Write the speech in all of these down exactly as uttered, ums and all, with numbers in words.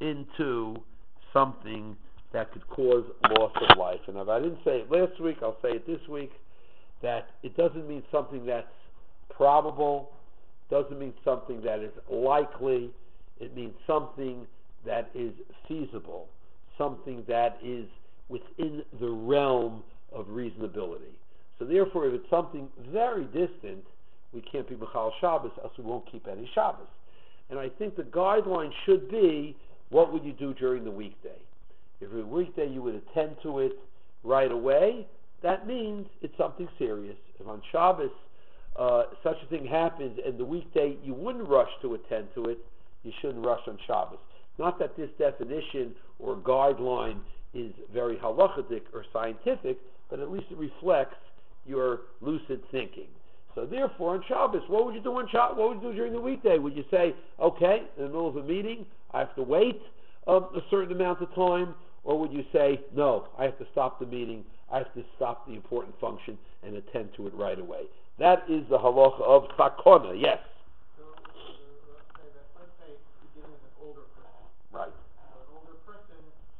into something that could cause loss of life. And if I didn't say it last week, I'll say it this week, that it doesn't mean something that's probable, doesn't mean something that is likely, it means something that is feasible, something that is within the realm of reasonability. So therefore, if it's something very distant, we can't be Mechal Shabbos, else we won't keep any Shabbos. And I think the guideline should be, what would you do during the weekday? If it were a weekday, you would attend to it right away. That means it's something serious. If on Shabbos uh, such a thing happens and the weekday you wouldn't rush to attend to it, you shouldn't rush on Shabbos. Not that this definition or guideline is very halachic or scientific, but at least it reflects your lucid thinking. So therefore, on Shabbos, what would you do on Shabbos? What would you do during the weekday? Would you say, okay, in the middle of a meeting, I have to wait um, a certain amount of time? Or would you say, no, I have to stop the meeting, I have to stop the important function and attend to it right away? That is the halacha of sakona, yes. So, let's say that, let's say you're dealing with an older person. Right. So an older person,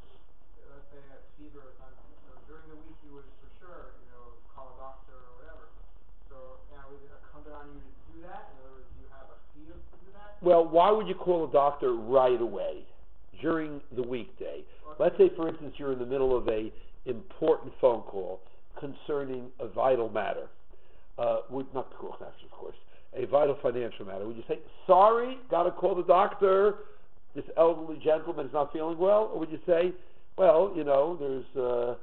let's say has fever or something. So during the week you would for sure, you know, call a doctor or whatever. So now is it incumbent on you to do that? In other words, do you have a fee to do that? Well, why would you call a doctor right away during the weekday? Let's say, for instance, you're in the middle of a important phone call concerning a vital matter. Uh, would not call of course, a vital financial matter. Would you say, sorry, got to call the doctor, this elderly gentleman is not feeling well? Or would you say, well, you know, there's uh,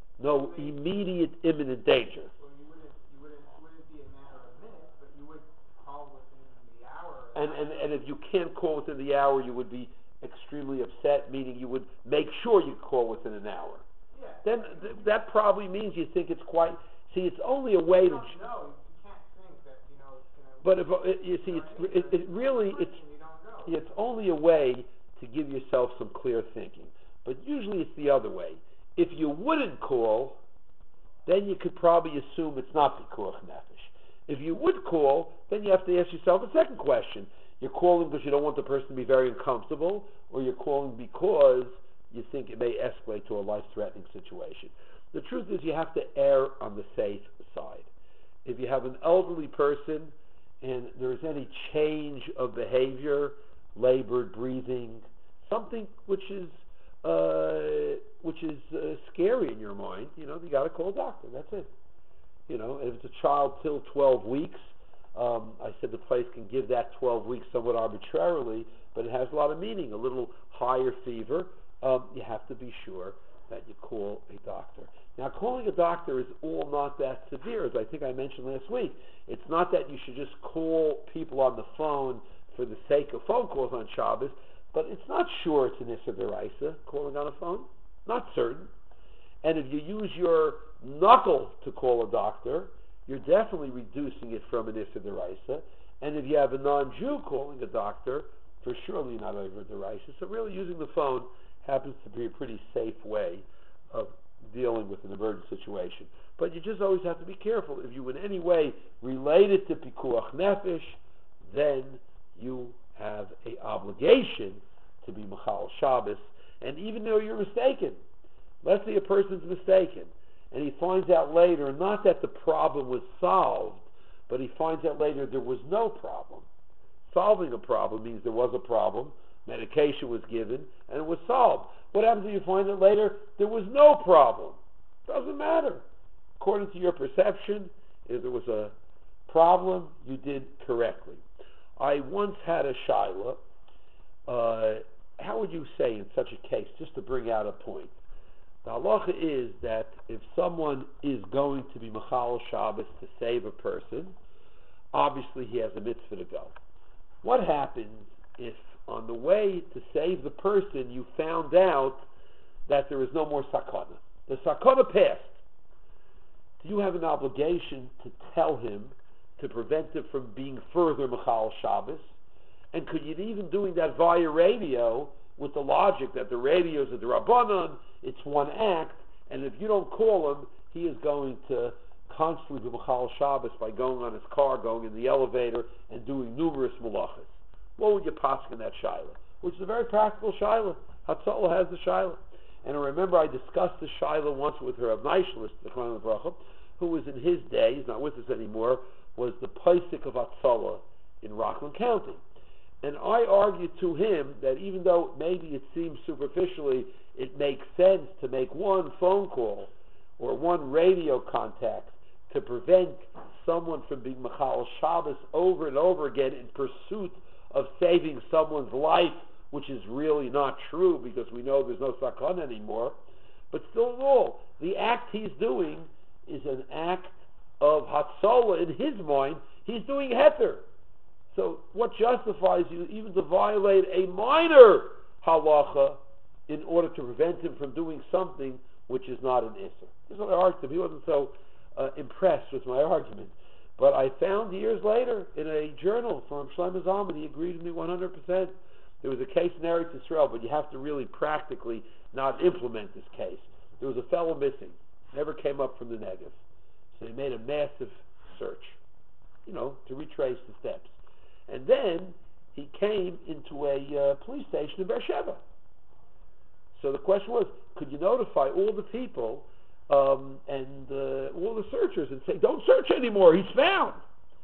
no immediate, imminent danger? Well, you wouldn't, you wouldn't, it wouldn't be a matter of minutes, but you would call within the hour. And, and, and if you can't call within the hour, you would be extremely upset, meaning you would make sure you call within an hour. Yeah. Then th- that probably means you think it's quite. See, it's only a way to. No, you can't think that you know it's But going to. if uh, you see, it's it, it really it's You don't know. it's only a way to give yourself some clear thinking. But usually it's the other way. If you wouldn't call, then you could probably assume it's not pikuach nefesh. If you would call, then you have to ask yourself a second question. You're calling because you don't want the person to be very uncomfortable, or you're calling because you think it may escalate to a life-threatening situation. The truth is you have to err on the safe side. If you have an elderly person and there's any change of behavior, labored breathing, something which is uh, which is uh, scary in your mind, you know, you got to call a doctor. That's it. You know, if it's a child till twelve weeks, Um, I said the place can give that twelve weeks somewhat arbitrarily, but it has a lot of meaning. A little higher fever, um, you have to be sure that you call a doctor. Now, calling a doctor is all not that severe, as I think I mentioned last week. It's not that you should just call people on the phone for the sake of phone calls on Shabbos, but it's not sure it's an Issa D'Oraisa, calling on a phone. Not certain. And if you use your knuckle to call a doctor, you're definitely reducing it from an Issa D'Oraisa. And if you have a non-Jew calling a doctor, for surely not over D'Oraisa. So really using the phone happens to be a pretty safe way of dealing with an emergent situation. But you just always have to be careful. If you in any way relate it to Pikuach Nefesh, then you have a obligation to be Mechal Shabbos. And even though you're mistaken, let's say a person's mistaken, and he finds out later, not that the problem was solved, but he finds out later there was no problem. Solving a problem means there was a problem, medication was given, and it was solved. What happens if you find out later there was no problem? Doesn't matter. According to your perception, if there was a problem, you did correctly. I once had a shaila. Uh, how would you say in such a case, just to bring out a point? The halacha is that if someone is going to be Mechal Shabbos to save a person, obviously he has a mitzvah to go. What happens if on the way to save the person you found out that there is no more sakana? The sakana passed. Do you have an obligation to tell him to prevent him from being further Mechal Shabbos? And could you even doing that via radio with the logic that the radio is a D'Rabbanan, it's one act, and if you don't call him, he is going to constantly be Mechal Shabbos by going on his car, going in the elevator, and doing numerous malachas. What would you pasuk in that shaila? which is a very practical shaila. Hatzalah has the shaila. And I remember I discussed the shaila once with her of Neishlis, the Kohen of Bracha, who was in his day, he's not with us anymore, was the Paisik of Hatzalah in Rockland County. And I argued to him that even though maybe it seems superficially it makes sense to make one phone call or one radio contact to prevent someone from being Machal Shabbos over and over again in pursuit of saving someone's life, which is really not true because we know there's no sakana anymore. But still in all, the act he's doing is an act of Hatzalah in his mind. He's doing heter. So what justifies you even to violate a minor halacha in order to prevent him from doing something which is not an isser? This is what I argued. He wasn't so uh, impressed with my argument. But I found years later in a journal from Shlomo Zalman, he agreed with me one hundred percent. There was a case in Eretz Yisrael, but you have to really practically not implement this case. There was a fellow missing, never came up from the Negev. So they made a massive search, you know, to retrace the steps. And then he came into a uh, police station in Beersheba. So the question was, could you notify all the people um, and uh, all the searchers and say, don't search anymore, he's found?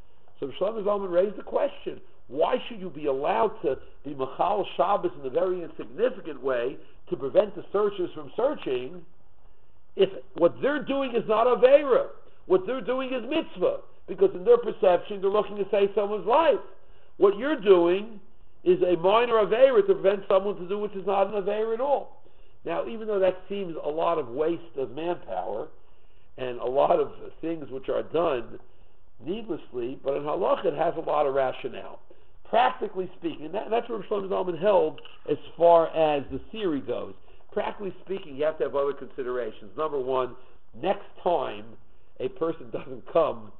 So Shlomo Zalman raised the question, why should you be allowed to be Machal Shabbos in a very insignificant way to prevent the searchers from searching if what they're doing is not Aveira? What they're doing is mitzvah, because in their perception they're looking to save someone's life. What you're doing is a minor Aveira to prevent someone to do which is not an Aveira at all. Now, even though that seems a lot of waste of manpower and a lot of things which are done needlessly, but in halakha it has a lot of rationale. Practically speaking, that, that's where Shlomo Zalman held as far as the theory goes. Practically speaking, you have to have other considerations. Number one, next time a person doesn't come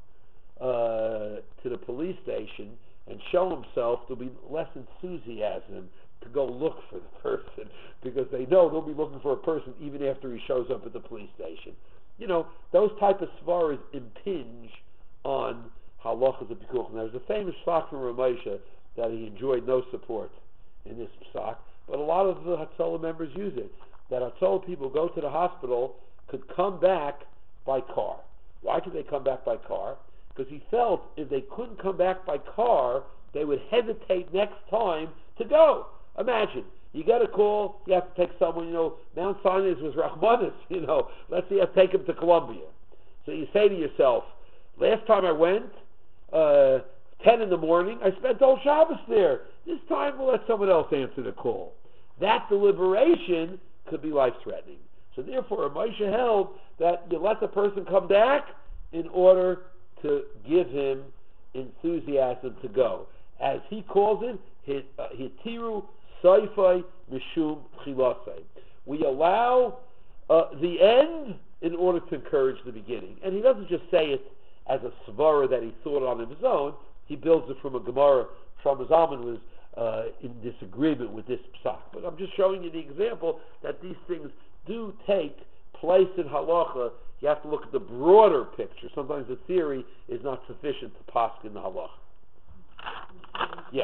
uh, to the police station and show himself, there'll be less enthusiasm to go look for the person because they know they'll be looking for a person even after he shows up at the police station. You know, those type of svaras impinge on halachas of pikuach. There's a famous psak from Ramesha that he enjoyed no support in this psak, but a lot of the Hatzalah members use it, that Hatzalah people go to the hospital could come back by car. Why could they come back by car? Because he felt if they couldn't come back by car, they would hesitate next time to go. Imagine, you get a call, you have to take someone, you know, Mount Sinai was Rahmanis, you know, let's say you have to take him to Columbia. So you say to yourself, last time I went, uh, ten in the morning, I spent all Shabbos there. This time we'll let someone else answer the call. That deliberation could be life-threatening. So therefore, Moshe held that you let the person come back in order to give him enthusiasm to go. As he calls it, hitiru soifai mishum chilasai. We allow uh, the end in order to encourage the beginning. And he doesn't just say it as a svara that he thought on his own. He builds it from a Gemara. Shlomo Zalman was uh, in disagreement with this psak. But I'm just showing you the example that these things do take place in halacha. You have to look at the broader picture. Sometimes the theory is not sufficient to paskin in the halacha. Yeah.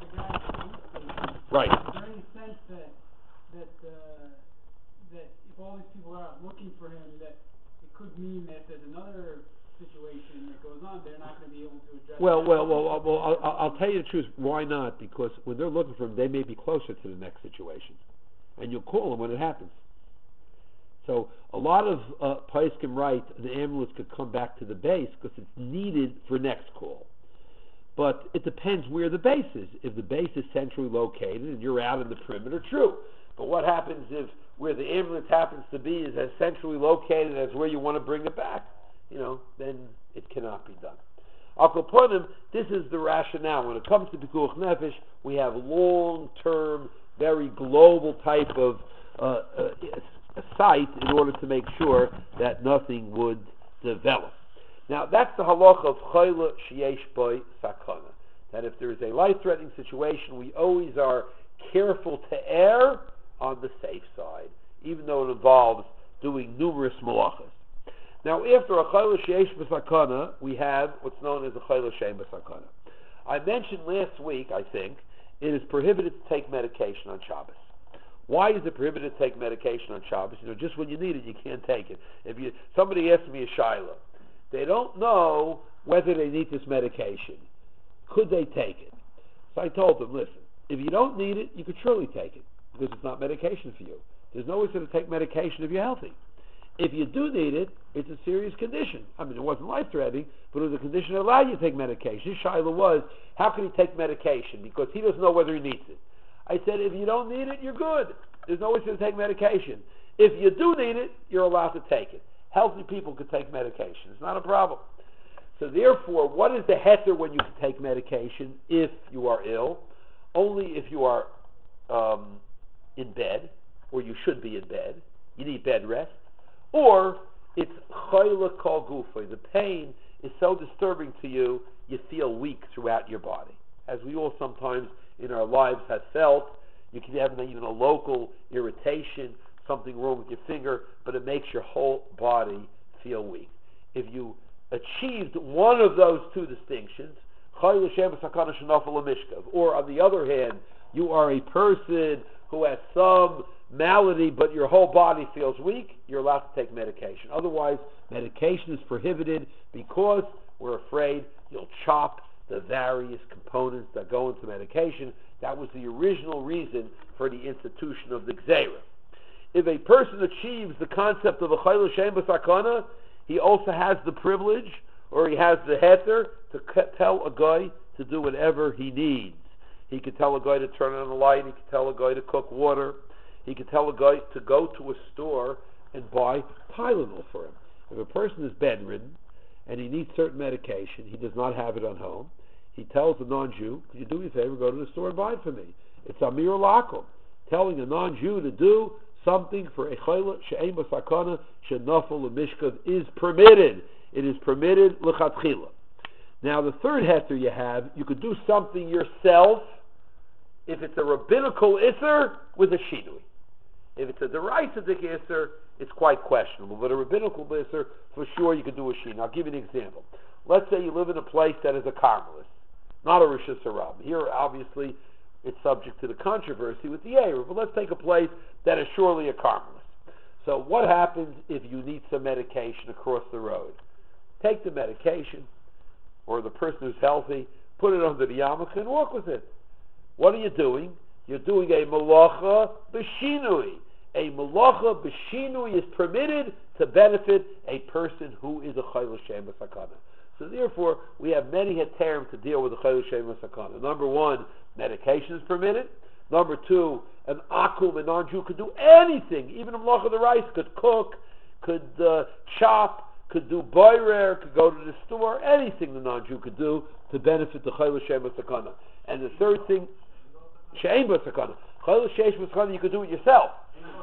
Right. Is there any sense that that uh, that if all these people are out looking for him, that it could mean that there's another situation that goes on, they're not going to be able to address? Well, well, well, well, well I'll, I'll tell you the truth. Why not? Because when they're looking for him, they may be closer to the next situation, and you'll call them when it happens. So a lot of uh, Paiskim write the ambulance could come back to the base because it's needed for next call. But it depends where the base is. If the base is centrally located and you're out in the perimeter, true. But what happens if where the ambulance happens to be is as centrally located as where you want to bring it back? You know, then it cannot be done. Al Kaponim, this is the rationale. When it comes to Pikuach Nefesh, we have long-term, very global type of uh, uh, sight in order to make sure that nothing would develop. Now, that's the halacha of chayla sheyesh boi sakana. That if there is a life-threatening situation, we always are careful to err on the safe side, even though it involves doing numerous malachas. Now, after a chayla sheyesh b'sakana, we have what's known as a chayla she'ein b'sakana. I mentioned last week, I think, it is prohibited to take medication on Shabbos. Why is it prohibited to take medication on Shabbos? You know, just when you need it, you can't take it. If you somebody asks me a shaila, they don't know whether they need this medication. Could they take it? So I told them, listen, if you don't need it, you could surely take it because it's not medication for you. There's no reason to take medication if you're healthy. If you do need it, it's a serious condition. I mean, it wasn't life-threatening, but it was a condition that allowed you to take medication. His shaila was, how can he take medication? Because he doesn't know whether he needs it. I said, if you don't need it, you're good. There's no reason to take medication. If you do need it, you're allowed to take it. Healthy people could take medication. It's not a problem. So therefore, what is the heter when you can take medication if you are ill? Only if you are um, in bed, or you should be in bed. You need bed rest. Or it's chayla kol gufay. The pain is so disturbing to you, you feel weak throughout your body. As we all sometimes in our lives have felt, you can have even a local irritation, something wrong with your finger, but it makes your whole body feel weak. If you achieved one of those two distinctions, or on the other hand, you are a person who has some malady, but your whole body feels weak, you're allowed to take medication. Otherwise, medication is prohibited because we're afraid you'll chop the various components that go into medication. That was the original reason for the institution of the Gzeira. If a person achieves the concept of a chayla shem b'sakana, he also has the privilege, or he has the heter, to tell a guy to do whatever he needs. He could tell a guy to turn on the light, he could tell a guy to cook water, he could tell a guy to go to a store and buy Tylenol for him. If a person is bedridden and he needs certain medication, he does not have it on home, he tells a non-Jew, could you do me a favor, go to the store and buy it for me. It's Amir Lakum, telling a non-Jew to do something for a chayla she'ein b'sakana she'nafel l'mishkav is permitted. It is permitted l'chatchila. Now the third heter you have, you could do something yourself if it's a rabbinical isser with a shinui. If it's a derisidic isser, it's quite questionable. But a rabbinical isser, for sure you could do a shinui. I'll give you an example. Let's say you live in a place that is a Carmelist, not a Rosh Hashanah. Here, obviously, it's subject to the controversy with the Erev, but let's take a place that is surely a Carmelist. So what happens if you need some medication across the road? Take the medication, or the person who's healthy, put it under the yarmulke and walk with it. What are you doing? You're doing a malacha b'shinui. A malacha b'shinui is permitted to benefit a person who is a chayla shem b'sakana. So therefore, we have many heterim to deal with the chayla shem b'sakana. Number one, medication is permitted. Number two, an akum, a non-Jew, could do anything. Even a malacha the rice could cook, could uh, chop, could do boirer, could go to the store, anything the non-Jew could do to benefit the chayla shem b'sakana. And the third thing, she'ein b'sakana. Chayla shem b'sakana, you could do it yourself.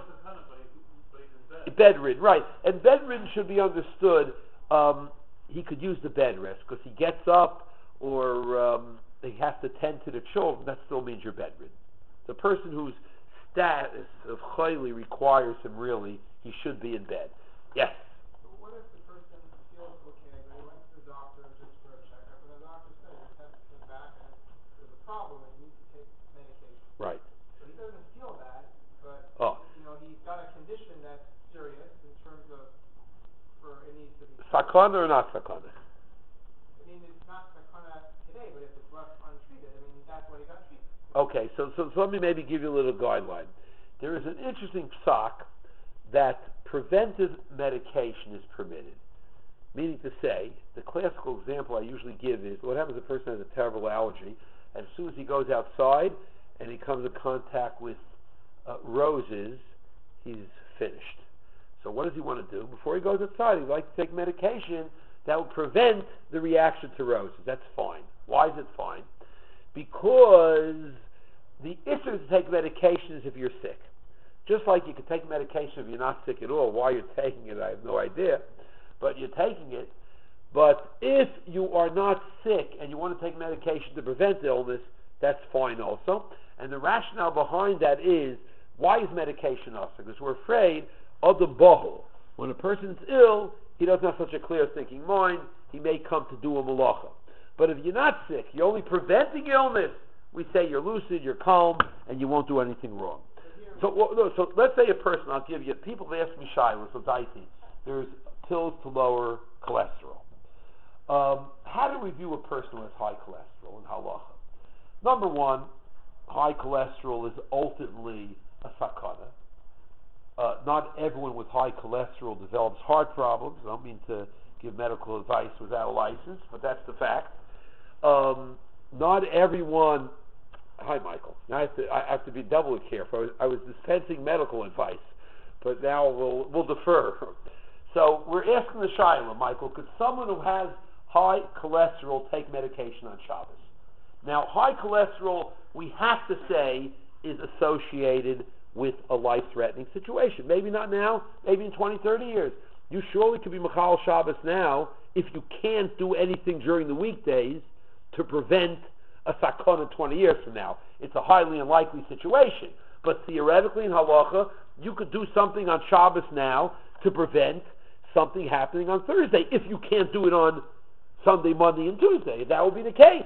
Bedridden, right. And bedridden should be understood, um, he could use the bed rest, because he gets up, or um, he has to tend to the children, that still means you're bedridden. The person whose status of chayli requires him really, he should be in bed. Yes? So what if the person feels okay, but he went to the doctor just for a checkup, and the doctor said your test came back and there's a problem and you need to take medication. Right. So he doesn't feel bad, but Oh. you know, he's got a condition that's serious in terms of, for it needs to be... Sakana or not sakana? I mean, it's not sakana today, but if it's left untreated, I mean, that's why he got treated. Okay, so, so, so let me maybe give you a little guideline. There is an interesting psak that preventive medication is permitted. Meaning to say, the classical example I usually give is, what happens if a person has a terrible allergy, and as soon as he goes outside and he comes in contact with uh, roses, he's finished. So what does he want to do? Before he goes outside, he'd like to take medication that will prevent the reaction to roses. That's fine. Why is it fine? Because the issue to take medication is if you're sick. Just like you can take medication if you're not sick at all. Why you're taking it, I have no idea. But you're taking it. But if you are not sick and you want to take medication to prevent illness, that's fine also. And the rationale behind that is, why is medication also? Because we're afraid of the bahul. When a person's ill, he doesn't have such a clear thinking mind, he may come to do a malacha. But if you're not sick, you're only preventing illness, we say you're lucid, you're calm, and you won't do anything wrong. But here, So, well, no, so let's say a person, I'll give you, people have asked me shilas, so dicey. There's pills to lower cholesterol. Um, how do we view a person who has high cholesterol in halacha? Number one, high cholesterol is ultimately a sakana. Uh, not everyone with high cholesterol develops heart problems. I don't mean to give medical advice without a license, but that's the fact. Um, not everyone. Hi, Michael. Now I have to, I have to be doubly careful. I was, I was dispensing medical advice, but now we'll we'll defer. So we're asking the Shaila, Michael, could someone who has high cholesterol take medication on Shabbos? Now, high cholesterol, we have to say, is associated with a life-threatening situation. Maybe not now, maybe in twenty, thirty years. You surely could be Machal Shabbos now if you can't do anything during the weekdays to prevent a sakana twenty years from now. It's a highly unlikely situation. But theoretically in halacha, you could do something on Shabbos now to prevent something happening on Thursday if you can't do it on Sunday, Monday, and Tuesday. That would be the case.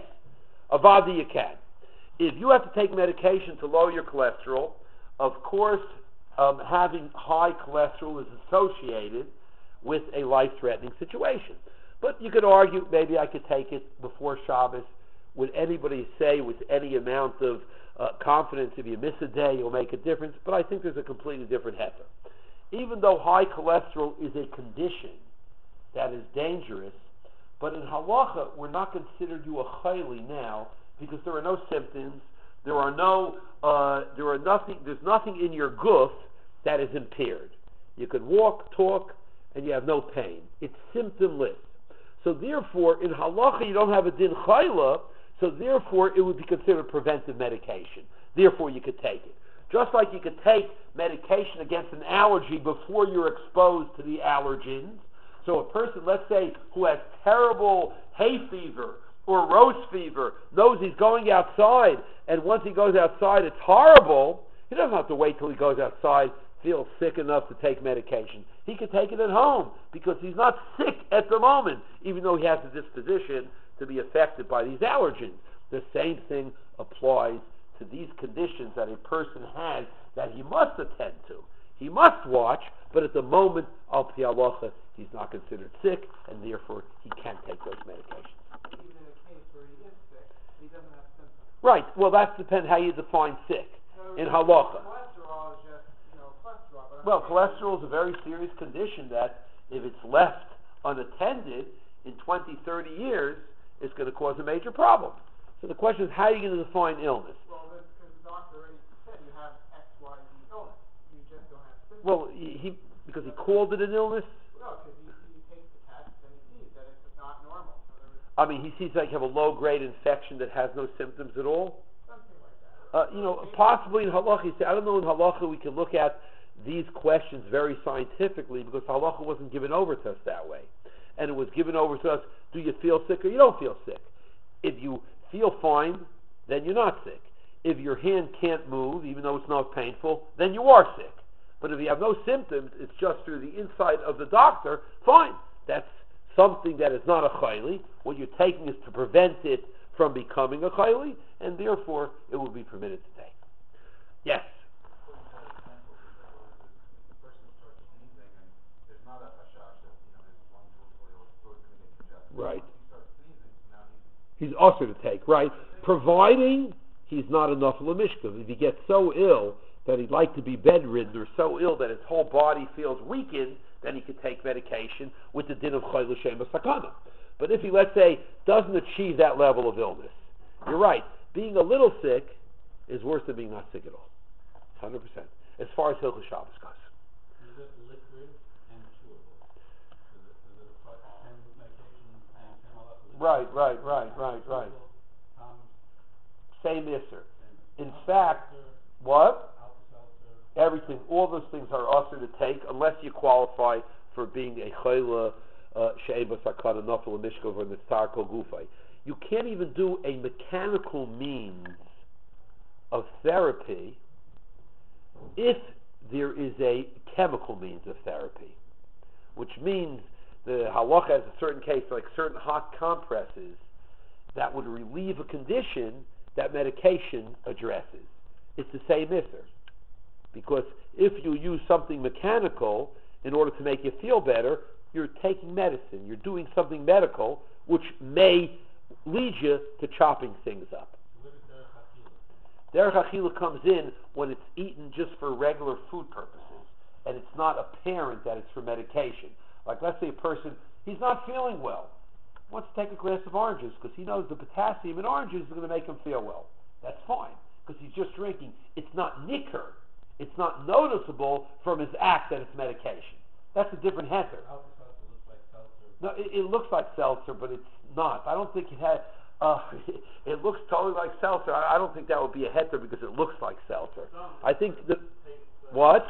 Avada you can. If you have to take medication to lower your cholesterol, of course, um, having high cholesterol is associated with a life-threatening situation. But you could argue maybe I could take it before Shabbos. Would anybody say with any amount of uh, confidence if you miss a day it'll make a difference? But I think there's a completely different heter. Even though high cholesterol is a condition that is dangerous, but in halacha we're not considered you a chayli now because there are no symptoms, there are no, uh, there are nothing, there's nothing in your guf that is impaired. You can walk, talk, and you have no pain. It's symptomless. So therefore, in halacha you don't have a din chayla, so therefore it would be considered preventive medication. Therefore you could take it. Just like you could take medication against an allergy before you're exposed to the allergens. So a person, let's say, who has terrible hay fever or rose fever, knows he's going outside, and once he goes outside it's horrible, he doesn't have to wait till he goes outside, feels sick enough to take medication. He can take it at home because he's not sick at the moment, even though he has the disposition to be affected by these allergens. The same thing applies to these conditions that a person has that he must attend to. He must watch, but at the moment, al pi halacha, he's not considered sick, and therefore he can't take those medications. even in a case where he is sick, he doesn't have symptoms. Right. Well, that depends how you define sick in No, halacha. Cholesterol is just, you know, cholesterol. But I'm Well, saying- cholesterol is a very serious condition that, if it's left unattended in twenty, thirty years, it's going to cause a major problem. So the question is, how are you going to define illness? Well, that's because the doctor already said you have X, Y, Z illness. You just don't have symptoms. Well, he, he because he called it an illness. No, because he, he takes the test and he sees that it's not normal. So there was I mean, he sees like you have a low-grade infection that has no symptoms at all. something like Uh, that. you know, possibly in halacha, you say, I don't know in halacha we can look at these questions very scientifically because halacha wasn't given over to us that way. And it was given over to us, do you feel sick or you don't feel sick? If you feel fine, then you're not sick. If your hand can't move, even though it's not painful, then you are sick. But if you have no symptoms, it's just through the insight of the doctor, fine. That's something that is not a chayli. What you're taking is to prevent it from becoming a chayli, and therefore it will be permitted to take. Yes? Right. He's also to take, right? Providing he's not enough lamishkav. If he gets so ill that he'd like to be bedridden or so ill that his whole body feels weakened, then he could take medication with the din of chayil l'shem sakana. But if he, let's say, doesn't achieve that level of illness, you're right. Being a little sick is worse than being not sick at all. one hundred percent. As far as Hilchos Shabbos goes. Is it liquid and chewable? Is it, is it a part of medication and chemological? Right, right, right, right, right. Um, Same isser. same. In fact, Alka-Seltzer, what? Alka-Seltzer. Everything, all those things are usher to take unless you qualify for being a chayla she'eba sakana nafel mishkov or nistar kol gufay. You can't even do a mechanical means of therapy if there is a chemical means of therapy, which means the halacha has a certain case, like certain hot compresses that would relieve a condition that medication addresses. It's the same isser. Because if you use something mechanical in order to make you feel better, you're taking medicine. You're doing something medical which may lead you to chopping things up. Derech Achila comes in when it's eaten just for regular food purposes, and it's not apparent that it's for medication. Like, let's say a person, he's not feeling well, wants to take a glass of oranges because he knows the potassium in oranges is going to make him feel well. That's fine, because he's just drinking. It's not nicker. It's not noticeable from his act that it's medication. That's a different heter. No, it, it looks like seltzer, but it's not. I don't think it had... Uh, it looks totally like seltzer. I, I don't think that would be a heter because it looks like seltzer. I think the... What?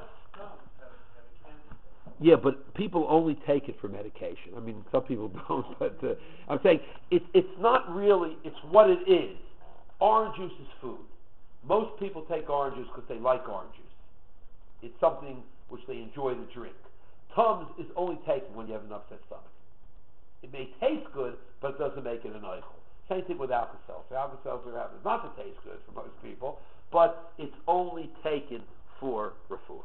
Yeah, but people only take it for medication. I mean, some people don't, but uh, I'm saying it's it's not really, it's what it is. Orange juice is food. Most people take orange juice because they like orange juice. It's something which they enjoy to drink. Tums is only taken when you have an upset stomach. It may taste good, but it doesn't make it an eichel. Same thing with Alka-Seltzer. Alka-Seltzer happens not to taste good for most people, but it's only taken for refuah.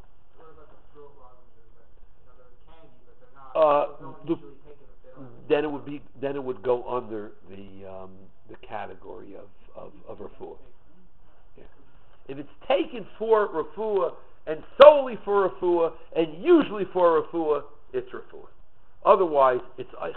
Uh, the, then it would be then it would go under the um, the category of of, of refuah. Yeah. If it's taken for refuah and solely for refuah and usually for refuah, it's refuah. Otherwise, it's eichel.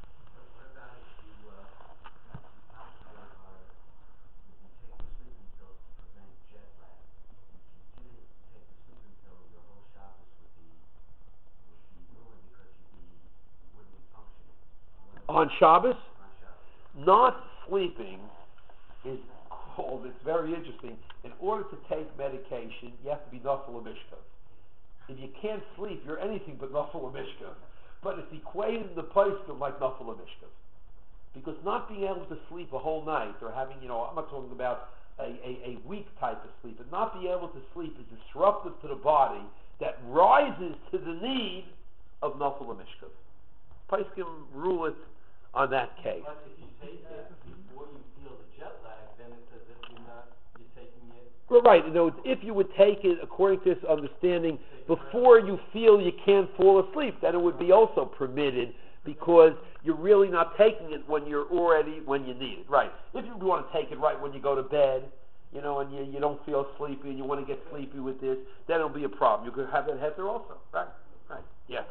On Shabbos, not sleeping is called, it's very interesting, in order to take medication, you have to be nafel mishkav. If you can't sleep, you're anything but nafel mishkav. But it's equated in the poskim like nafel mishkav. Because not being able to sleep a whole night, or having, you know, I'm not talking about a, a, a weak type of sleep, but not being able to sleep is disruptive to the body that rises to the need of nafel mishkav. Poskim rule it on that case. But if you take it before you feel the jet lag, then it's as if you're not, you're taking it... Well, right, you know, if you would take it, according to this understanding, before you feel you can't fall asleep, then it would be also permitted, because you're really not taking it when you're already, when you need it. Right. If you want to take it right when you go to bed, you know, and you, you don't feel sleepy, and you want to get sleepy with this, then it'll be a problem. You could have that heter also. Right, right, yeah.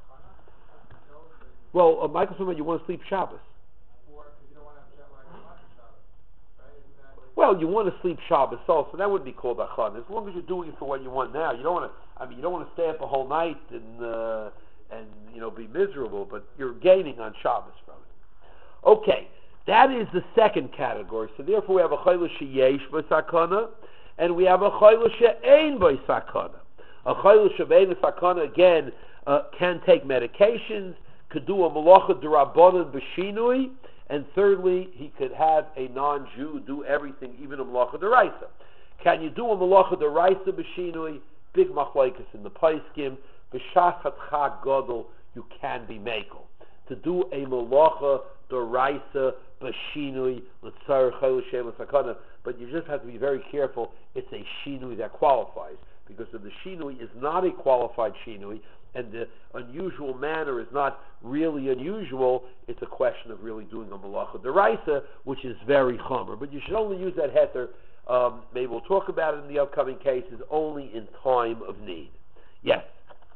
Well, uh, Michael, you want to sleep Shabbos. Well, you want to sleep Shabbos also. That wouldn't be called achana. As long as you're doing it for what you want now, you don't want to. I mean, you don't want to stay up a whole night and uh, and you know be miserable. But you're gaining on Shabbos from it. Okay, that is the second category. So therefore, we have a chayla sheyesh b'sakana, and we have a chayla she'ein b'sakana. A chayla she'ein b'sakana again uh, can take medications. Could do a malacha d'rabbanan b'shinui, and thirdly, he could have a non-Jew do everything, even a malacha d'oraisa. Can you do a malacha d'oraisa b'shinui? Big machlokes in the poskim. B'shas hatchag gadol, you can be mekel. To do a malacha d'oraisa b'shinui l'tzarech chayil shem l'sakana, but you just have to be very careful. It's a shinui that qualifies, because if the shinui is not a qualified shinui, and the unusual manner is not really unusual, it's a question of really doing a malacha d'oraisa, which is very chomer. But you should only use that heter, um, maybe we'll talk about it in the upcoming cases, only in time of need. Yes?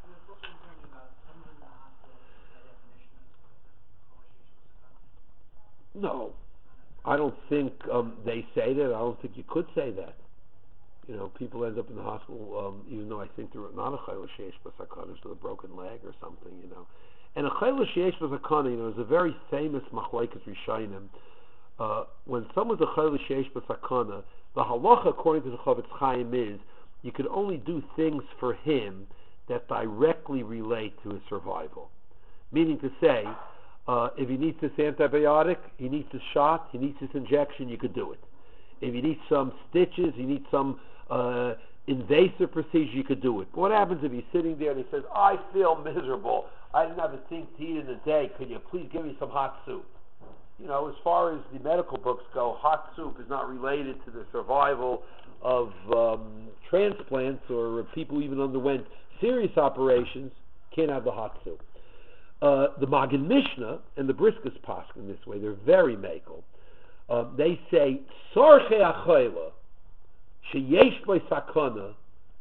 No. I don't think um, they say that. I don't think you could say that. You know, people end up in the hospital, um, even though I think they're not a chayla sheyesh b'sakana, with a broken leg or something, you know. And a chayla sheyesh b'sakana, you know, is a very famous machlokes rishonim. Uh, when someone's a chayla sheyesh b'sakana, the halacha, according to the Chavetz Chaim, is you could only do things for him that directly relate to his survival. Meaning to say, uh, if he needs this antibiotic, he needs this shot, he needs this injection, you could do it. If he needs some stitches, he needs some uh, invasive procedure, you could do it. But what happens if he's sitting there and he says, I feel miserable, I didn't have a thing to eat in the day, could you please give me some hot soup? you know, as far as the medical books go, hot soup is not related to the survival of um, transplants or people who even underwent serious operations. Can't have the hot soup. Uh, the Magen Mishnah and the Briskus Paskin this way. They're very makel. Uh, they say Sarche Achayla Sheyesh by Sakana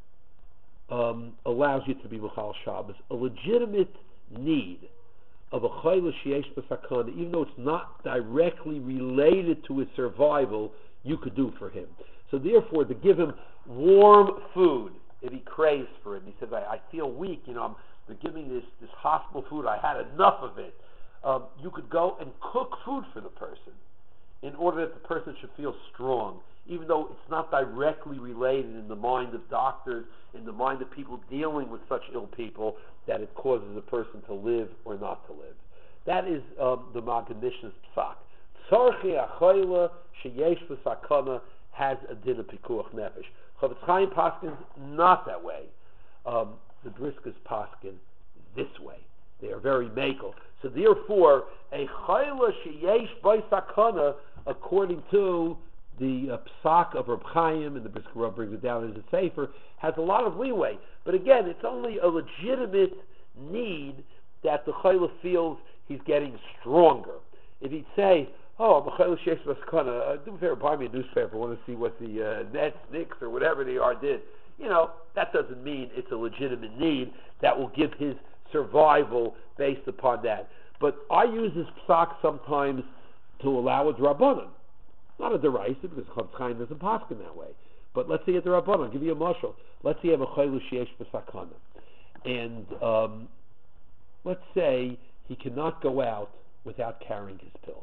um, allows you to be Mechal Shabbos. A legitimate need of a Chayla Sheyesh by Sakana, even though it's not directly related to his survival, you could do for him. So therefore, to give him warm food if he craves for it. He says, I, I feel weak, you know, I'm, they're giving this, this hospital food, I had enough of it. Um, you could go and cook food for the person in order that the person should feel strong, even though it's not directly related in the mind of doctors, in the mind of people dealing with such ill people, that it causes a person to live or not to live. That is um, the Magen Mishnah's psak. Tzarchi achayla sheyesh v'sakana has a din of pikuach nefesh. Chavetz Chaim paskins not that way. Um, the Briskus paskin this way. They are very makel. So therefore, a chayla sheyesh v'sakana, according to the uh, psak of Reb Chaim, and the Brisker Rav brings it down as a sefer, has a lot of leeway. But again, it's only a legitimate need that the chayla feels he's getting stronger. If he'd say, oh, I'm a chayla sheyesh v'sakana, uh, do me a favor, buy me a newspaper, I want to see what the uh, Nets, Knicks, or whatever they are did. You know, that doesn't mean it's a legitimate need that will give his survival based upon that. But I use this psak sometimes to allow a drabanan. Not a deraisa, because Chavetz Chaim doesn't paskin that way. But let's say a derabanan. I'll give you a mashal. Let's say you have a chaylu sheyesh b'sakana. And um, let's say he cannot go out without carrying his pills.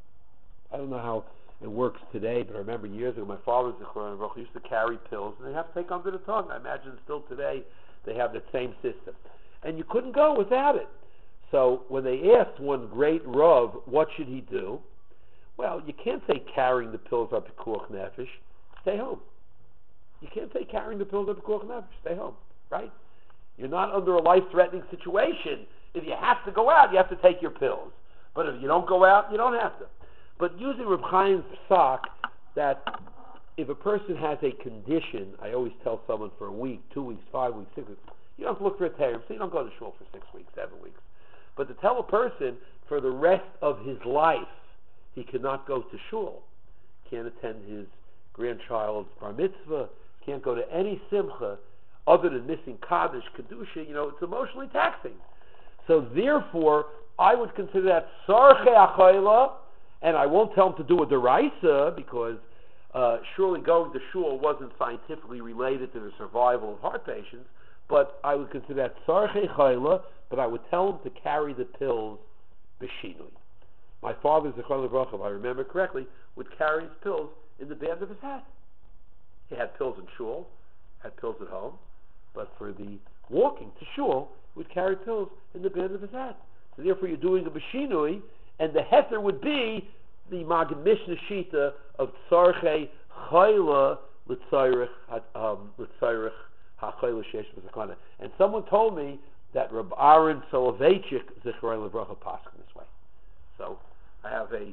I don't know how it works today, but I remember years ago my father used to carry pills, and they have to take under the tongue. I imagine still today they have the same system. And you couldn't go without it. So when they asked one great Rav, what should he do? Well, you can't say carrying the pills up pikuach nefesh. Stay home. You can't say carrying the pills up pikuach nefesh. Stay home, right? You're not under a life-threatening situation. If you have to go out, you have to take your pills. But if you don't go out, you don't have to. But using Reb Chaim's psak, that if a person has a condition, I always tell someone for a week, two weeks, five weeks, six weeks, you don't have to look for a terim, so you don't go to shul for six weeks, seven weeks. But to tell a person for the rest of his life he cannot go to shul, can't attend his grandchild's bar mitzvah, can't go to any simcha other than missing kaddish, kedusha, you know, it's emotionally taxing. So therefore, I would consider that sarche achayla, and I won't tell him to do a deraisa, because uh, surely going to shul wasn't scientifically related to the survival of heart patients, but I would consider that sarche achayla, but I would tell him to carry the pills b'shinui. My father, Zichron Livracha, if I remember correctly, would carry his pills in the band of his hat. He had pills in shul, had pills at home, but for the walking to shul, he would carry pills in the band of his hat. So therefore you're doing a b'shinui, and the heter would be the Magen Mishnah Shita of Tzarche Chayla L'Tzayrich um, L'Tzayrich HaChayla Sheyesh B'Sakana. And someone told me that Reb Aaron Soloveitchik Zichron Livracha passed this way. So I have a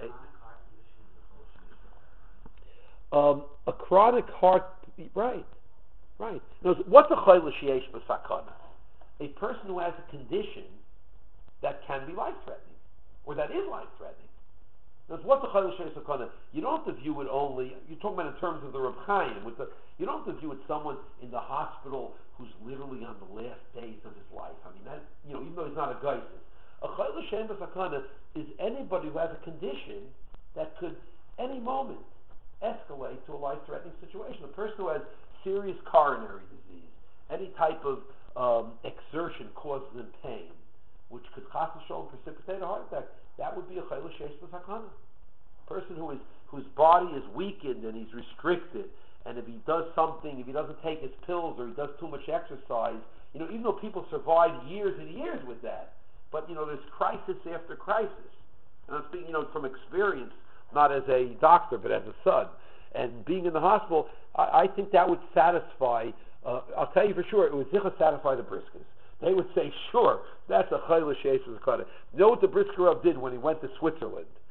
a, um, a chronic heart, right, right. Now, what's a chayla sheyesh b'sakana? A person who has a condition that can be life-threatening, or that is life-threatening. Now, what's a chayla sheyesh b'sakana? You don't have to view it only. You're talking about in terms of the Reb Chaim. With the, you don't have to view it someone in the hospital who's literally on the last days of his life. I mean, that, you know, even though he's not a geisus. A chayla sheyesh b'sakana is anybody who has a condition that could, any moment, escalate to a life-threatening situation. A person who has serious coronary disease, any type of um, exertion causes him pain, which could chas v'sholom precipitate a heart attack, that would be a chayla sheyesh b'sakana. A person who is whose body is weakened and he's restricted, and if he does something, if he doesn't take his pills or he does too much exercise, you know, even though people survive years and years with that, but, you know, there's crisis after crisis. And I'm speaking, you know, from experience, not as a doctor, but as a son. And being in the hospital, I, I think that would satisfy, uh, I'll tell you for sure, it would satisfy the Briskers. They would say, sure, that's a chayla sheyesh b'sakana. You know what the Brisker Rav did when he went to Switzerland?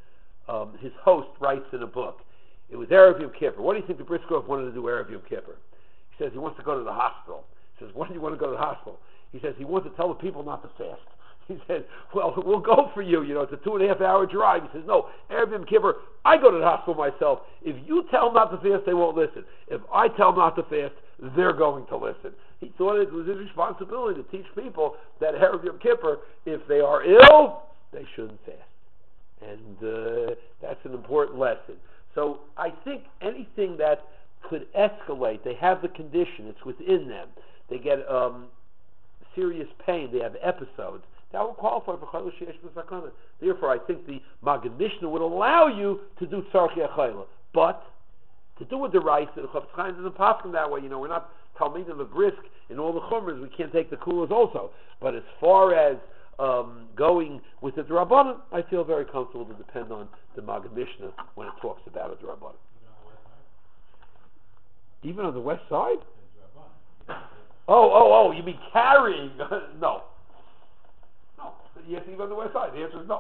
um, his host writes in a book, it was Erev Yom Kippur. What do you think the Briskov wanted to do Erev Yom Kippur? He says he wants to go to the hospital. He says, why do you want to go to the hospital? He says he wants to tell the people not to fast. He said, well, we'll go for you. You know, it's a two and a half hour drive. He says, no, Erev Yom Kippur, I go to the hospital myself. If you tell them not to fast, they won't listen. If I tell them not to fast, they're going to listen. He thought it was his responsibility to teach people that Erev Yom Kippur, if they are ill, they shouldn't fast. And uh, that's an important lesson. So I think anything that could escalate, they have the condition, it's within them. They get um, serious pain, they have episodes. That will qualify for Chayla Sheyesh B'Sakana. Therefore, I think the Maggid Mishnah would allow you to do Tzarchi HaChayla. But to do with the rice, the Chofetz Chaim doesn't pass them that way. You know, we're not Talmid and the Brisk in all the Chumras. We can't take the Kulas also. But as far as um, going with the D'Rabbanan, I feel very comfortable to depend on the Maggid Mishnah when it talks about a D'Rabbanan. Even on the west side? Oh, oh, oh, you mean carrying? No. No. You have to be on the west side. The answer is no.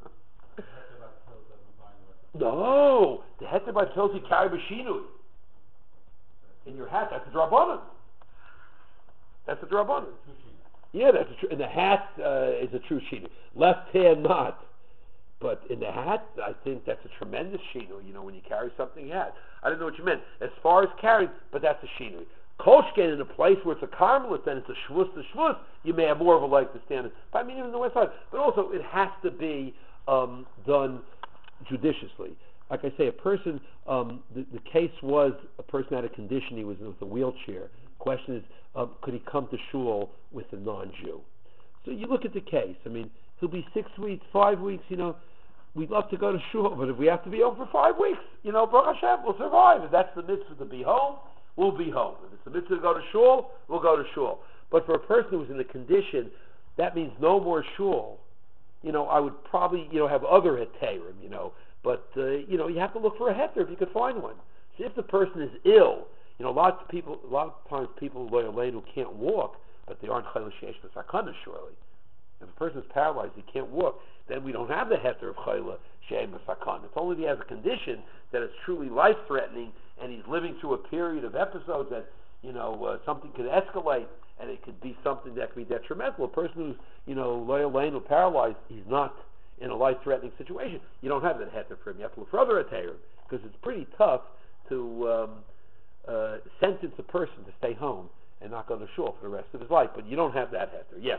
No. The heter by pills you carry b'shinui. In your hat, that's a D'Rabbanan. That's a D'Rabbanan. Yeah, that's a tr- and the hat uh, is a true shinui. Left hand not. But in the hat, I think that's a tremendous shinui. You know, when you carry something in your hat. I didn't know what you meant. As far as carrying, but that's a shinui. Kolshken in a place where it's a carmelit, then it's a shvus to shvus, you may have more of a leg to stand in. But I mean, even on the west side. But also, it has to be um, done judiciously. Like I say, a person, um, the, the case was a person had a condition, he was with a wheelchair. Question is, um, could he come to shul with a non-Jew? So you look at the case. I mean, he'll be six weeks, five weeks, you know, we'd love to go to shul, but if we have to be home for five weeks, you know, Baruch Hashem, we'll survive. If that's the mitzvah to be home, we'll be home. If it's the mitzvah to go to shul, we'll go to shul. But for a person who's in a condition, that means no more shul. You know, I would probably, you know, have other heterim, you know, but, uh, you know, you have to look for a heter if you could find one. See, if the person is ill, you know, lots of people, a lot of times people who can't walk, but they aren't Chayla Sheyesh B'Sakana, surely. If a person is paralyzed, he can't walk, then we don't have the heter of Chayla Sheyesh B'Sakana. It's only if he has a condition that is truly life-threatening and he's living through a period of episodes that, you know, uh, something could escalate and it could be something that could be detrimental. A person who's, you know, loyal lane or paralyzed, he's not in a life-threatening situation. You don't have that heter for him. You have to look for other heterim because it's pretty tough to um, uh, sentence a person to stay home and not go to shul for the rest of his life. But you don't have that heter. Yes.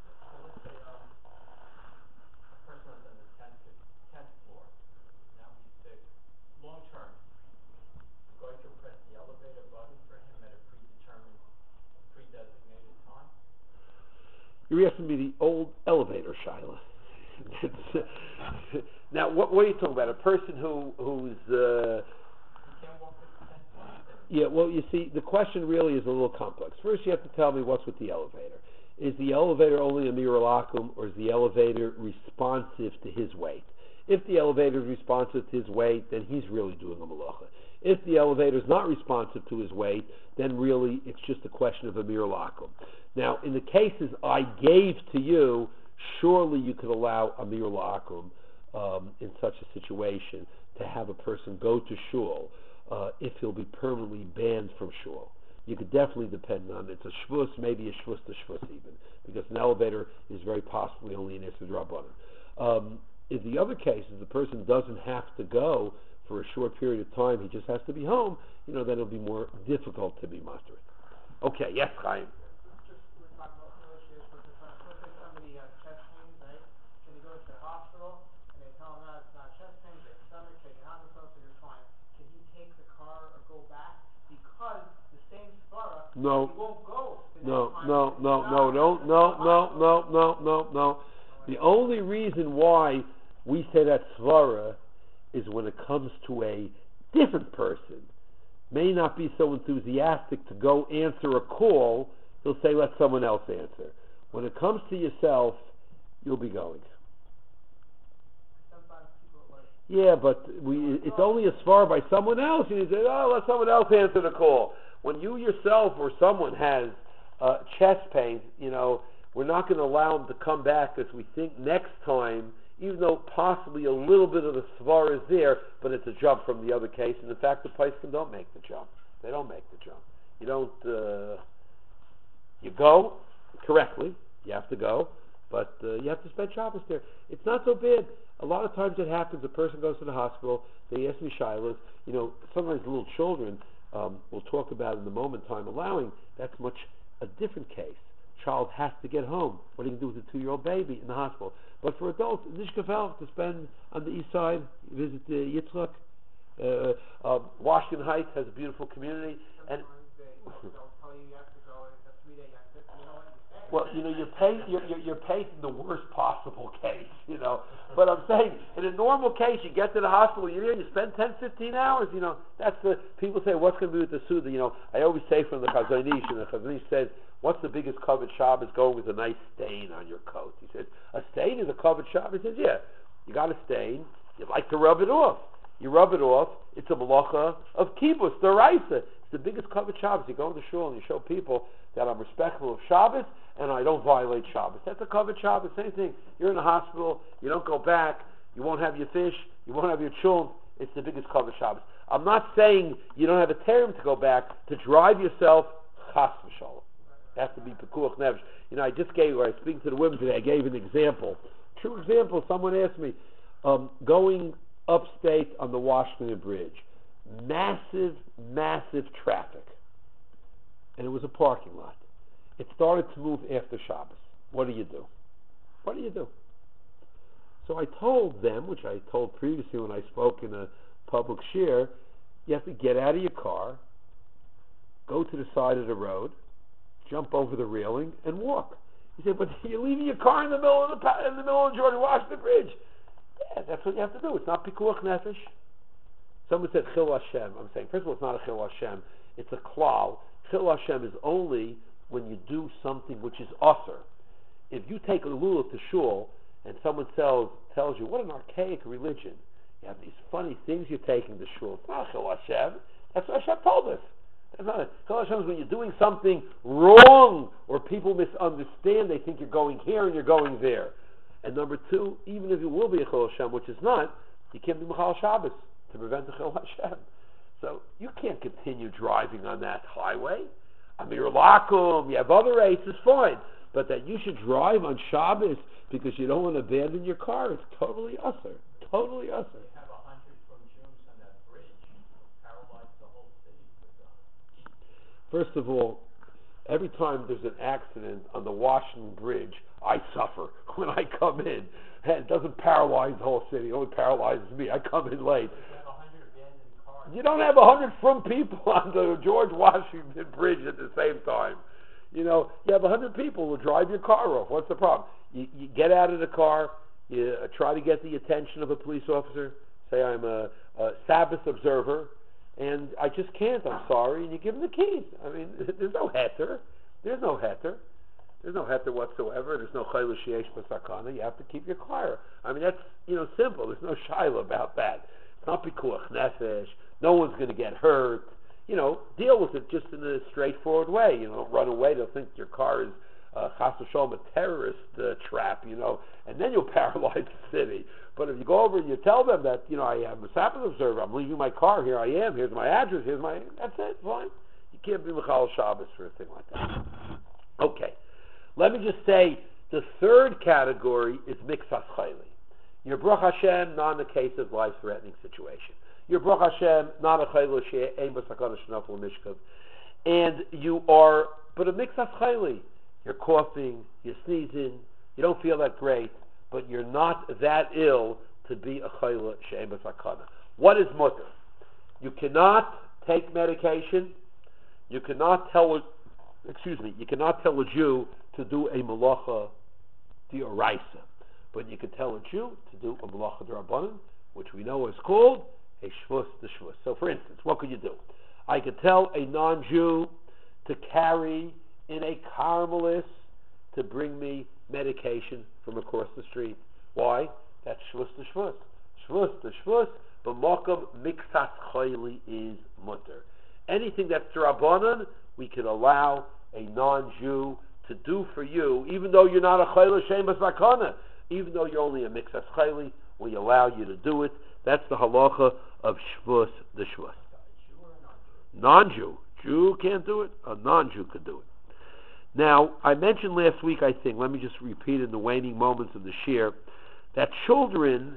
You're asking me the old elevator, Shaila. Now, what, what are you talking about? A person who who's uh, yeah. Well, you see, the question really is a little complex. First, you have to tell me what's with the elevator. Is the elevator only a miralakum, or is the elevator responsive to his weight? If the elevator is responsive to his weight, then he's really doing a malacha. If the elevator is not responsive to his weight, then really it's just a question of a miralakum. Now, in the cases I gave to you, surely you could allow a miralakum um, in such a situation to have a person go to shul uh, if he'll be permanently banned from shul. You could definitely depend on it. It's a shvus, maybe a shvus to shvus even, because an elevator is very possibly only an Issur D'Rabbanan. Um, in the other cases, the person doesn't have to go for a short period of time, he just has to be home, you know, then it'll be more difficult to be mustered. Okay, yes, Chaim. Just we're talking about relationships, but if let's say somebody has chest pains, right? And he goes to the hospital and they tell him, no, it's not chest pains, it's stomach, take it out so you're fine. Can he take the car or go back? Because the same svara, no. he won't go. No, no, no, no, no, no, no, no, no, no, no. The only reason why we say that svara is when it comes to a different person, may not be so enthusiastic to go answer a call, he'll say, let someone else answer. When it comes to yourself, you'll be going. Sometimes people are like, yeah, but we, it's only as far by someone else, and you say, oh, let someone else answer the call. When you yourself or someone has uh, chest pains, you know, we're not going to allow him to come back because we think next time even though possibly a little bit of the svar is there, but it's a jump from the other case, and in fact the Paiskim don't make the jump. They don't make the jump. You don't, uh, you go correctly, you have to go, but uh, you have to spend Shabbos there. It's not so bad. A lot of times it happens, a person goes to the hospital, they ask me shilas, you know, sometimes little children, um, we'll talk about in the moment, time allowing, that's much a different case. Child has to get home. What are you going to do with a two-year-old baby in the hospital? But for adults, Nishkafel, to spend on the east side, visit uh, Yitzchak, uh, uh, Washington Heights has a beautiful community, and well, you know, you're paying, you're, you're, you're paying the worst possible case, you know. But I'm saying, in a normal case, you get to the hospital, you're there, you spend ten, fifteen hours, you know. That's the, people say, what's going to be with the Suda? You know, I always say from the Chazon Ish, and the Chazon Ish says, what's the biggest covered Shabbos? Going with a nice stain on your coat. He says, a stain is a covered Shabbos? He says, yeah, you got a stain, you like to rub it off. You rub it off, it's a malacha of kibbutz, deraisa. It's the biggest covered Shabbos. You go to shul and you show people that I'm respectful of Shabbos and I don't violate Shabbos. That's a covered Shabbos. Same thing. You're in the hospital, you don't go back, you won't have your fish, you won't have your chulm. It's the biggest covered Shabbos. I'm not saying you don't have a term to go back to drive yourself chas v'shalom. It has to be pekuach nefesh. You know, I just gave, when I was speaking to the women today, I gave an example. True example. Someone asked me, um, going upstate on the Washington Bridge, massive, massive traffic, and it was a parking lot. It started to move after Shabbos. What do you do? What do you do? So I told them, which I told previously when I spoke in a public share, you have to get out of your car, go to the side of the road, jump over the railing, and walk. He said, but you're leaving your car in the middle of the in the middle of George Washington Bridge. Yeah, that's what you have to do. It's not pikuach nefesh. Someone said chil Hashem. I'm saying, first of all, it's not a chil Hashem. It's a klal. Chil Hashem is only when you do something which is usher. If you take a lulav to shul and someone tells tells you, what an archaic religion. You have these funny things you're taking to shul. It's not chil Hashem. That's what Hashem told us. That's not it. Chil Hashem is when you're doing something wrong or people misunderstand. They think you're going here and you're going there. And number two, even if it will be a chil Hashem, which is not, you can't be Mechal Shabbos to prevent the chil Hashem. So you can't continue driving on that highway. I mean, you're lakum, you have other races, fine. But that you should drive on Shabbos because you don't want to abandon your car, it's totally usher. Totally usher. We have a hundred from Jews on that bridge, paralyzed the whole city. First of all, every time there's an accident on the Washington Bridge, I suffer when I come in. It doesn't paralyze the whole city, it only paralyzes me. I come in late. You don't have a hundred from people on the George Washington Bridge at the same time. You know, you have a hundred people who drive your car off. What's the problem? You, you get out of the car, you uh, try to get the attention of a police officer, say I'm a, a Sabbath observer, and I just can't, I'm sorry, and you give them the keys. I mean, there's no heter. There's no heter. There's no heter whatsoever. There's no chayla sheyesh b'sakana. You have to keep your car. I mean, that's, you know, simple. There's no shaila about that. It's not pikuach nefesh. No one's going to get hurt. You know, deal with it just in a straightforward way. You know, don't run away. They'll think your car is uh, chas v'sholom, a terrorist uh, trap, you know, and then you'll paralyze the city. But if you go over and you tell them that, you know, I am a Sabbath observer, I'm leaving my car, here I am, here's my address, here's my, that's it, fine. You can't be Mechal Shabbos for a thing like that. Okay. Let me just say, the third category is Miksas Chayli. Your Baruch Hashem, not in the case of life-threatening situation. Your Baruch Hashem, not a Chayla she'ein b'sakana shenafel mishkav. And you are, but a Miksas Chayli. You're coughing, you're sneezing, you don't feel that great, but you're not that ill to be a Chayla she'ein b'sakana. What is mutter? You cannot take medication. You cannot tell, a, excuse me, you cannot tell a Jew to do a malacha d'oraisa. But you can tell a Jew to do a malacha d'rabbanan, which we know is called a shvus d'shvus. So, for instance, what could you do? I could tell a non-Jew to carry in a carmelis to bring me medication from across the street. Why? That's shvus d'shvus. Shvus d'shvus, b'makam miksas chayli is mutter. Anything that's d'rabbanan, we can allow a non-Jew to do for you, even though you're not a chayla she'ein b'sakana. even though you're only a mixas chayli, we allow you to do it. That's the halacha of shvus the shvus. Non-Jew. Jew can't do it. A non-Jew can do it. Now, I mentioned last week, I think, let me just repeat in the waning moments of the shir, that children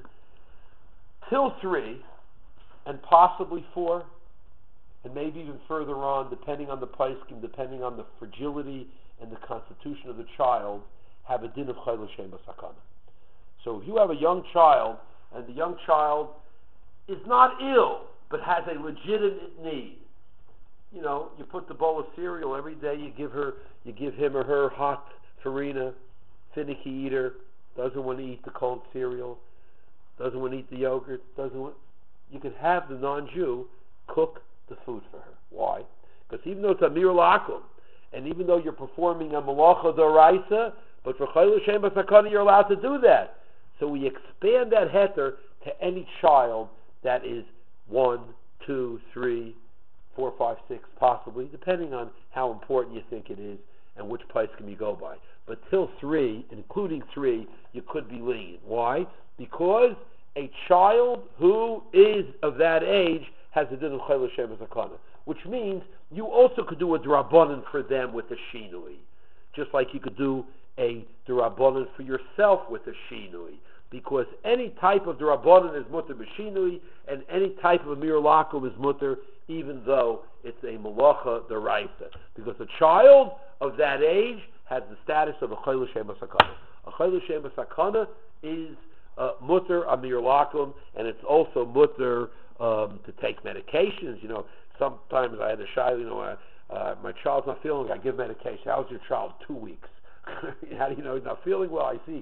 till three, and possibly four, and maybe even further on, depending on the paiskim, depending on the fragility and the constitution of the child, have a din of chayil shem b'sakana. So if you have a young child, and the young child is not ill, but has a legitimate need, you know, you put the bowl of cereal every day, you give her, you give him or her hot farina, finicky eater, doesn't want to eat the cold cereal, doesn't want to eat the yogurt, doesn't want, you can have the non-Jew cook the food for her. Why? Because even though it's a mir lakum, and even though you're performing a malacha d'oraisa, but for chayil shem b'sakana you're allowed to do that. So we expand that heter to any child that is one, two, three, four, five, six, possibly, depending on how important you think it is and which place can you go by. But till three, including three, you could be lenient. Why? Because a child who is of that age has a din of chayil shem b'sakana, which means you also could do a drabanan for them with a shinui, just like you could do a drabanan for yourself with a shinui. Because any type of drabanan is mutter b'shinui, and any type of amir lakum is mutter, even though it's a malacha d'oraisa. Because a child of that age has the status of a chayil shem b'sakana. A chayil shem b'sakana is uh, mutter amir lakum, and it's also mutter um, to take medications. You know, sometimes I had a child, you know, uh, uh, my child's not feeling, I give medication. How's your child? Two weeks. How do you know he's not feeling well? I see.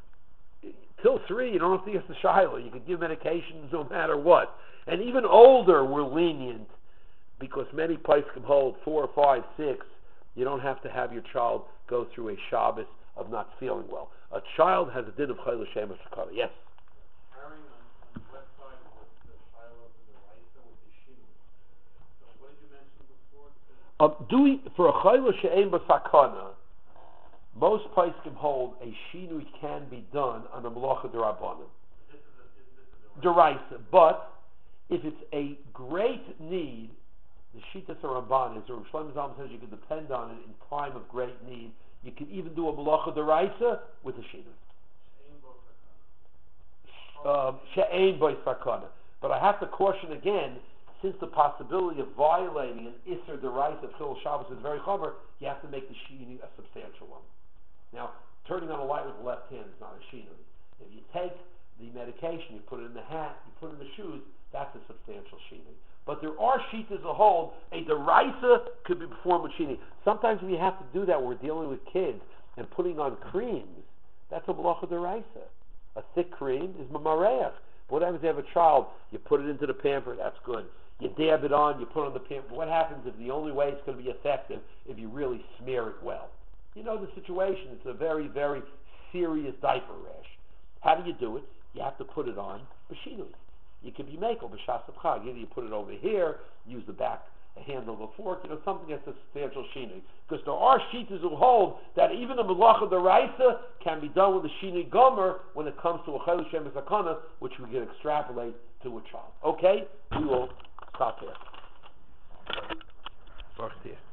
Till three, you don't have to use the shiloh. You can give medications no matter what. And even older, we're lenient, because many places can hold four, five, six. You don't have to have your child go through a Shabbos of not feeling well. A child has a din of chayil shem b'sakana. Yes? Carrying on, on the left side of the, the shiloh to the right, so with the shinui. So what did you mention before? Um, doing, for a chayil shem b'sakana, most places can hold a shinui can be done on a malacha d'rabbanan. D'oraisa. But if it's a great need, the Shitas Ramban is, or Shlomo Zalman says you can depend on it in time of great need. You can even do a malacha d'oraisa with a shinui. She'ein bo sakana. But I have to caution again, since the possibility of violating an Isser d'oraisa of Chilul Shabbos is very chomer, you have to make the shinui a substantial one. Now, turning on a light with the left hand is not a shinui. If you take the medication, you put it in the hat, you put it in the shoes, that's a substantial shinui. But there are shitas that hold a deraisa could be performed with shinui. Sometimes we have to do that when we're dealing with kids and putting on creams. That's a malacha deraisa. A thick cream is mamareach. What happens if you have a child? You put it into the pamper, that's good. You dab it on, you put it on the pamper. What happens if the only way it's going to be effective if you really smear it well? You know the situation. It's a very, very serious diaper rash. How do you do it? You have to put it on b'shinui. You could be makel b'shas chag. Either you put it over here, use the back a handle of a fork, you know, something that's a substantial shinui. Because there are shitas who hold that even a malacha d'oraisa can be done with a shinui gomer when it comes to a chayil shem b'sakana, which we can extrapolate to a child. Okay, we will stop there. Baruch T'eh.